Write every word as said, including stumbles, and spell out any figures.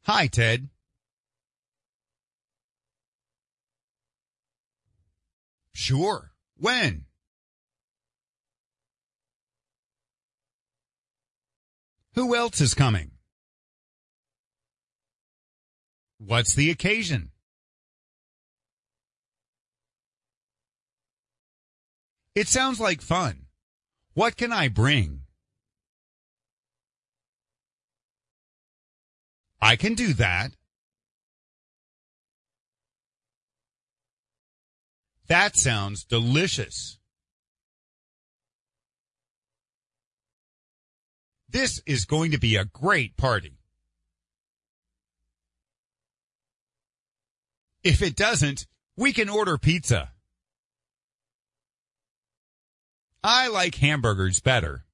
Hi, Ted. Sure. When? Who else is coming? What's the occasion? It sounds like fun. What can I bring? I can do that. That sounds delicious. This is going to be a great party. If it doesn't, we can order pizza. I like hamburgers better.